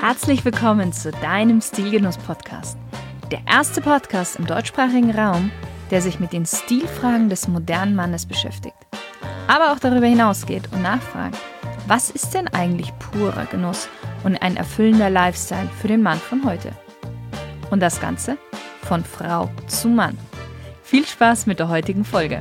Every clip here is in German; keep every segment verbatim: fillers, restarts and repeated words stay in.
Herzlich willkommen zu deinem Stilgenuss-Podcast. Der erste Podcast im deutschsprachigen Raum, der sich mit den Stilfragen des modernen Mannes beschäftigt. Aber auch darüber hinausgeht und nachfragt, was ist denn eigentlich purer Genuss und ein erfüllender Lifestyle für den Mann von heute? Und das Ganze von Frau zu Mann. Viel Spaß mit der heutigen Folge.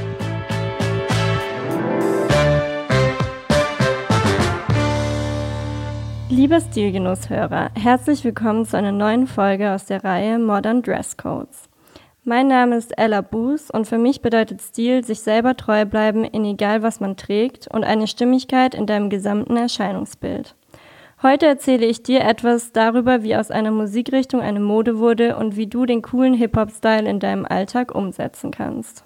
Lieber Stilgenusshörer, herzlich willkommen zu einer neuen Folge aus der Reihe Modern Dresscodes. Mein Name ist Ella Boos und für mich bedeutet Stil, sich selber treu bleiben in egal was man trägt und eine Stimmigkeit in deinem gesamten Erscheinungsbild. Heute erzähle ich dir etwas darüber, wie aus einer Musikrichtung eine Mode wurde und wie du den coolen Hip-Hop-Style in deinem Alltag umsetzen kannst.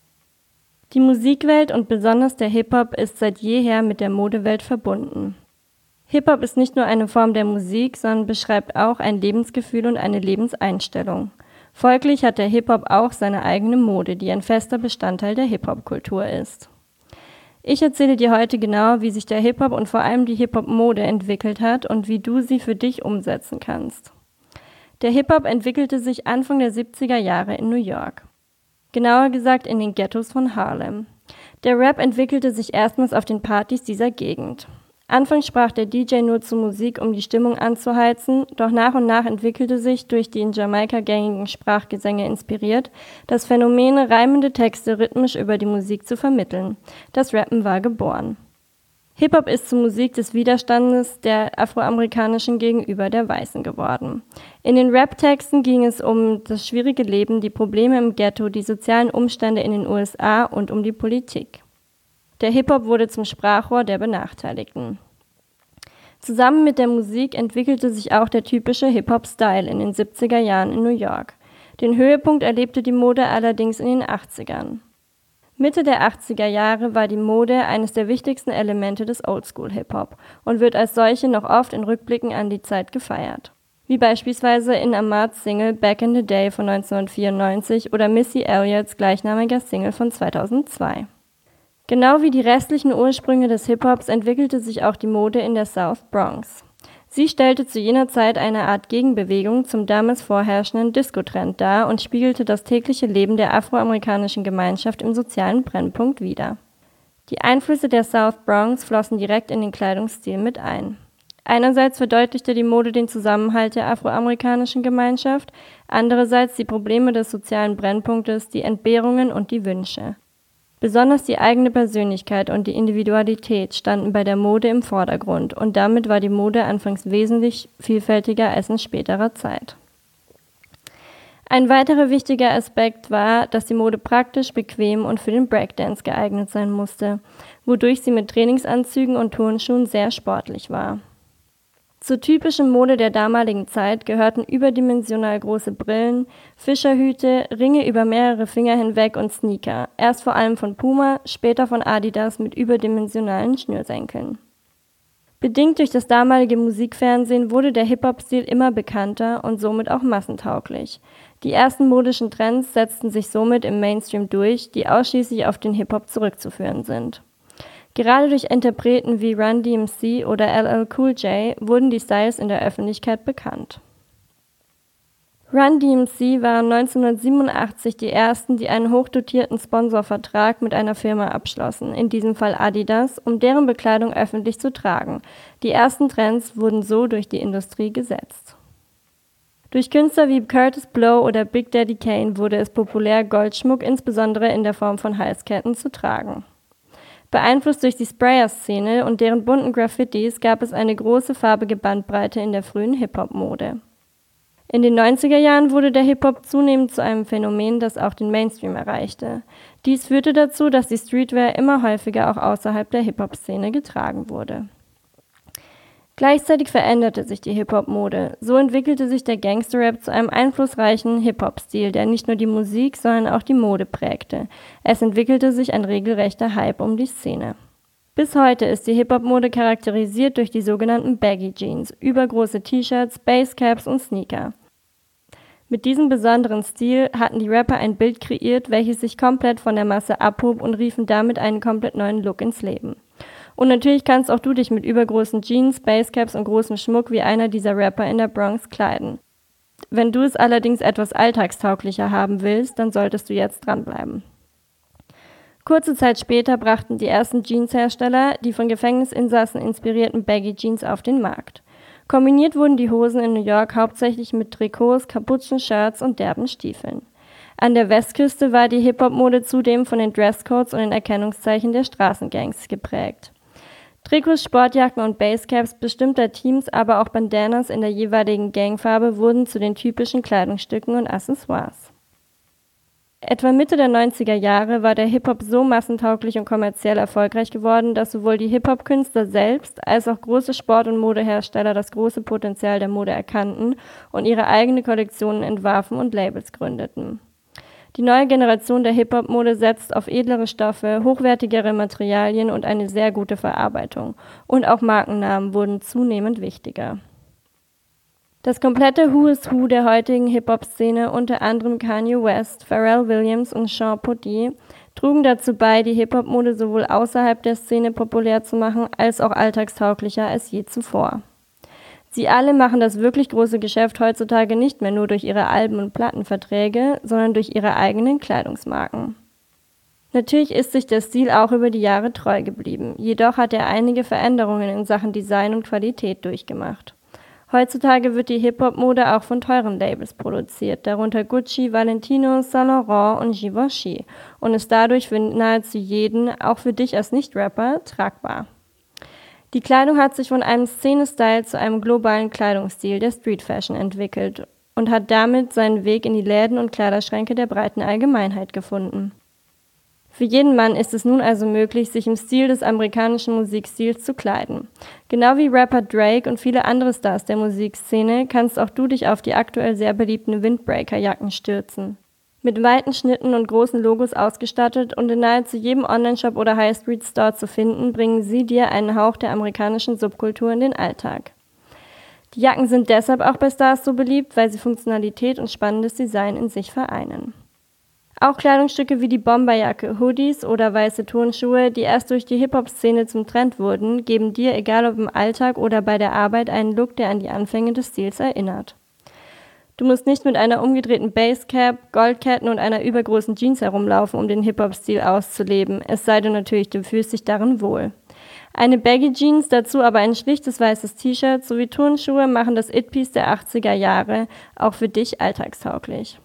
Die Musikwelt und besonders der Hip-Hop ist seit jeher mit der Modewelt verbunden. Hip-Hop ist nicht nur eine Form der Musik, sondern beschreibt auch ein Lebensgefühl und eine Lebenseinstellung. Folglich hat der Hip-Hop auch seine eigene Mode, die ein fester Bestandteil der Hip-Hop-Kultur ist. Ich erzähle dir heute genau, wie sich der Hip-Hop und vor allem die Hip-Hop-Mode entwickelt hat und wie du sie für dich umsetzen kannst. Der Hip-Hop entwickelte sich Anfang der siebziger Jahre in New York. Genauer gesagt in den Ghettos von Harlem. Der Rap entwickelte sich erstmals auf den Partys dieser Gegend. Anfangs sprach der D J nur zu Musik, um die Stimmung anzuheizen, doch nach und nach entwickelte sich, durch die in Jamaika gängigen Sprachgesänge inspiriert, das Phänomen, reimende Texte rhythmisch über die Musik zu vermitteln. Das Rappen war geboren. Hip-Hop ist zur Musik des Widerstandes der Afroamerikanischen gegenüber der Weißen geworden. In den Rap-Texten ging es um das schwierige Leben, die Probleme im Ghetto, die sozialen Umstände in den U S A und um die Politik. Der Hip-Hop wurde zum Sprachrohr der Benachteiligten. Zusammen mit der Musik entwickelte sich auch der typische Hip-Hop-Style in den siebziger Jahren in New York. Den Höhepunkt erlebte die Mode allerdings in den achtzigern. Mitte der achtziger Jahre war die Mode eines der wichtigsten Elemente des Oldschool-Hip-Hop und wird als solche noch oft in Rückblicken an die Zeit gefeiert. Wie beispielsweise in Ahmads Single Back in the Day von neunzehnhundertvierundneunzig oder Missy Elliott's gleichnamiger Single von zweitausendzwei. Genau wie die restlichen Ursprünge des Hip-Hops entwickelte sich auch die Mode in der South Bronx. Sie stellte zu jener Zeit eine Art Gegenbewegung zum damals vorherrschenden Disco-Trend dar und spiegelte das tägliche Leben der afroamerikanischen Gemeinschaft im sozialen Brennpunkt wider. Die Einflüsse der South Bronx flossen direkt in den Kleidungsstil mit ein. Einerseits verdeutlichte die Mode den Zusammenhalt der afroamerikanischen Gemeinschaft, andererseits die Probleme des sozialen Brennpunktes, die Entbehrungen und die Wünsche. Besonders die eigene Persönlichkeit und die Individualität standen bei der Mode im Vordergrund und damit war die Mode anfangs wesentlich vielfältiger als in späterer Zeit. Ein weiterer wichtiger Aspekt war, dass die Mode praktisch, bequem und für den Breakdance geeignet sein musste, wodurch sie mit Trainingsanzügen und Turnschuhen sehr sportlich war. Zur typischen Mode der damaligen Zeit gehörten überdimensional große Brillen, Fischerhüte, Ringe über mehrere Finger hinweg und Sneaker, erst vor allem von Puma, später von Adidas mit überdimensionalen Schnürsenkeln. Bedingt durch das damalige Musikfernsehen wurde der Hip-Hop-Stil immer bekannter und somit auch massentauglich. Die ersten modischen Trends setzten sich somit im Mainstream durch, die ausschließlich auf den Hip-Hop zurückzuführen sind. Gerade durch Interpreten wie Run D M C oder L L Cool J wurden die Styles in der Öffentlichkeit bekannt. Run D M C waren neunzehnhundertsiebenundachtzig die ersten, die einen hochdotierten Sponsorvertrag mit einer Firma abschlossen, in diesem Fall Adidas, um deren Bekleidung öffentlich zu tragen. Die ersten Trends wurden so durch die Industrie gesetzt. Durch Künstler wie Curtis Blow oder Big Daddy Kane wurde es populär, Goldschmuck insbesondere in der Form von Halsketten zu tragen. Beeinflusst durch die Sprayer-Szene und deren bunten Graffitis gab es eine große farbige Bandbreite in der frühen Hip-Hop-Mode. In den neunziger Jahren wurde der Hip-Hop zunehmend zu einem Phänomen, das auch den Mainstream erreichte. Dies führte dazu, dass die Streetwear immer häufiger auch außerhalb der Hip-Hop-Szene getragen wurde. Gleichzeitig veränderte sich die Hip-Hop-Mode. So entwickelte sich der Gangster-Rap zu einem einflussreichen Hip-Hop-Stil, der nicht nur die Musik, sondern auch die Mode prägte. Es entwickelte sich ein regelrechter Hype um die Szene. Bis heute ist die Hip-Hop-Mode charakterisiert durch die sogenannten Baggy Jeans, übergroße T-Shirts, Basecaps und Sneaker. Mit diesem besonderen Stil hatten die Rapper ein Bild kreiert, welches sich komplett von der Masse abhob und riefen damit einen komplett neuen Look ins Leben. Und natürlich kannst auch du dich mit übergroßen Jeans, Basecaps und großem Schmuck wie einer dieser Rapper in der Bronx kleiden. Wenn du es allerdings etwas alltagstauglicher haben willst, dann solltest du jetzt dranbleiben. Kurze Zeit später brachten die ersten Jeanshersteller die von Gefängnisinsassen inspirierten Baggy Jeans auf den Markt. Kombiniert wurden die Hosen in New York hauptsächlich mit Trikots, Kapuzen, Shirts und derben Stiefeln. An der Westküste war die Hip-Hop-Mode zudem von den Dresscodes und den Erkennungszeichen der Straßengangs geprägt. Trikots, Sportjacken und Basecaps bestimmter Teams, aber auch Bandanas in der jeweiligen Gangfarbe wurden zu den typischen Kleidungsstücken und Accessoires. Etwa Mitte der neunziger Jahre war der Hip-Hop so massentauglich und kommerziell erfolgreich geworden, dass sowohl die Hip-Hop-Künstler selbst als auch große Sport- und Modehersteller das große Potenzial der Mode erkannten und ihre eigene Kollektionen entwarfen und Labels gründeten. Die neue Generation der Hip-Hop-Mode setzt auf edlere Stoffe, hochwertigere Materialien und eine sehr gute Verarbeitung. Und auch Markennamen wurden zunehmend wichtiger. Das komplette Who is Who der heutigen Hip-Hop-Szene, unter anderem Kanye West, Pharrell Williams und Sean Pudy, trugen dazu bei, die Hip-Hop-Mode sowohl außerhalb der Szene populär zu machen, als auch alltagstauglicher als je zuvor. Sie alle machen das wirklich große Geschäft heutzutage nicht mehr nur durch ihre Alben- und Plattenverträge, sondern durch ihre eigenen Kleidungsmarken. Natürlich ist sich der Stil auch über die Jahre treu geblieben, jedoch hat er einige Veränderungen in Sachen Design und Qualität durchgemacht. Heutzutage wird die Hip-Hop-Mode auch von teuren Labels produziert, darunter Gucci, Valentino, Saint Laurent und Givenchy, und ist dadurch für nahezu jeden, auch für dich als Nicht-Rapper, tragbar. Die Kleidung hat sich von einem Szene-Style zu einem globalen Kleidungsstil der Street-Fashion entwickelt und hat damit seinen Weg in die Läden und Kleiderschränke der breiten Allgemeinheit gefunden. Für jeden Mann ist es nun also möglich, sich im Stil des amerikanischen Musikstils zu kleiden. Genau wie Rapper Drake und viele andere Stars der Musikszene kannst auch du dich auf die aktuell sehr beliebten Windbreaker-Jacken stürzen. Mit weiten Schnitten und großen Logos ausgestattet und in nahezu jedem Onlineshop oder High-Street-Store zu finden, bringen sie dir einen Hauch der amerikanischen Subkultur in den Alltag. Die Jacken sind deshalb auch bei Stars so beliebt, weil sie Funktionalität und spannendes Design in sich vereinen. Auch Kleidungsstücke wie die Bomberjacke, Hoodies oder weiße Turnschuhe, die erst durch die Hip-Hop-Szene zum Trend wurden, geben dir, egal ob im Alltag oder bei der Arbeit, einen Look, der an die Anfänge des Stils erinnert. Du musst nicht mit einer umgedrehten Basecap, Goldketten und einer übergroßen Jeans herumlaufen, um den Hip-Hop-Stil auszuleben, es sei denn natürlich, du fühlst dich darin wohl. Eine Baggy-Jeans, dazu aber ein schlichtes weißes T-Shirt sowie Turnschuhe machen das It-Piece der achtziger Jahre auch für dich alltagstauglich.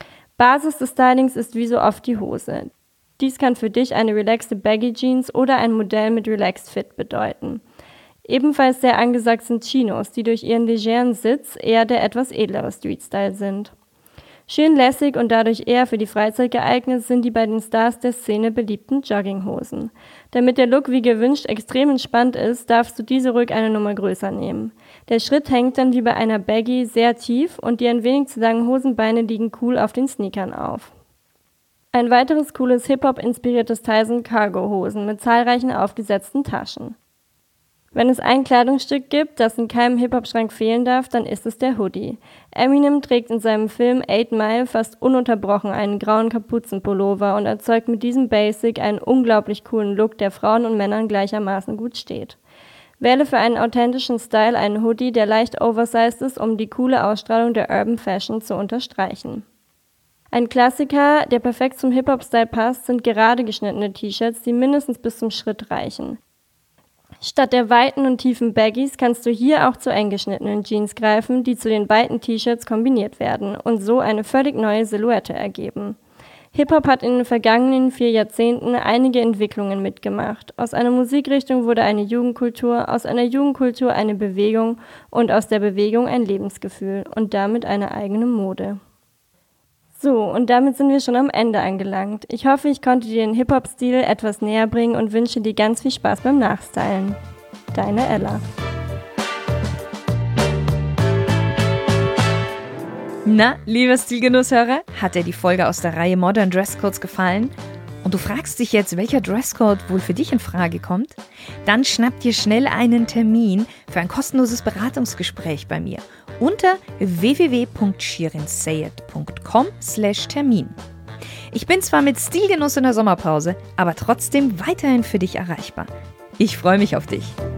Basis des Stylings ist wie so oft die Hose. Dies kann für dich eine relaxte Baggy-Jeans oder ein Modell mit Relaxed Fit bedeuten. Ebenfalls sehr angesagt sind Chinos, die durch ihren legeren Sitz eher der etwas edlere Street-Style sind. Schön lässig und dadurch eher für die Freizeit geeignet sind die bei den Stars der Szene beliebten Jogginghosen. Damit der Look wie gewünscht extrem entspannt ist, darfst du diese ruhig eine Nummer größer nehmen. Der Schritt hängt dann wie bei einer Baggy sehr tief und die ein wenig zu langen Hosenbeine liegen cool auf den Sneakern auf. Ein weiteres cooles Hip-Hop-inspiriertes Teil sind Cargo-Hosen mit zahlreichen aufgesetzten Taschen. Wenn es ein Kleidungsstück gibt, das in keinem Hip-Hop-Schrank fehlen darf, dann ist es der Hoodie. Eminem trägt in seinem Film Eight Mile fast ununterbrochen einen grauen Kapuzenpullover und erzeugt mit diesem Basic einen unglaublich coolen Look, der Frauen und Männern gleichermaßen gut steht. Wähle für einen authentischen Style einen Hoodie, der leicht oversized ist, um die coole Ausstrahlung der Urban Fashion zu unterstreichen. Ein Klassiker, der perfekt zum Hip-Hop-Style passt, sind gerade geschnittene T-Shirts, die mindestens bis zum Schritt reichen. Statt der weiten und tiefen Baggies kannst du hier auch zu eng geschnittenen Jeans greifen, die zu den weiten T-Shirts kombiniert werden und so eine völlig neue Silhouette ergeben. Hip-Hop hat in den vergangenen vier Jahrzehnten einige Entwicklungen mitgemacht. Aus einer Musikrichtung wurde eine Jugendkultur, aus einer Jugendkultur eine Bewegung und aus der Bewegung ein Lebensgefühl und damit eine eigene Mode. So, und damit sind wir schon am Ende angelangt. Ich hoffe, ich konnte dir den Hip-Hop-Stil etwas näher bringen und wünsche dir ganz viel Spaß beim Nachstylen. Deine Ella. Na, lieber Stilgenusshörer, hat dir die Folge aus der Reihe Modern Dresscodes gefallen? Und du fragst dich jetzt, welcher Dresscode wohl für dich in Frage kommt? Dann schnapp dir schnell einen Termin für ein kostenloses Beratungsgespräch bei mir unter w w w punkt shirinsayed punkt com slash Termin. Ich bin zwar mit Stilgenuss in der Sommerpause, aber trotzdem weiterhin für dich erreichbar. Ich freue mich auf dich.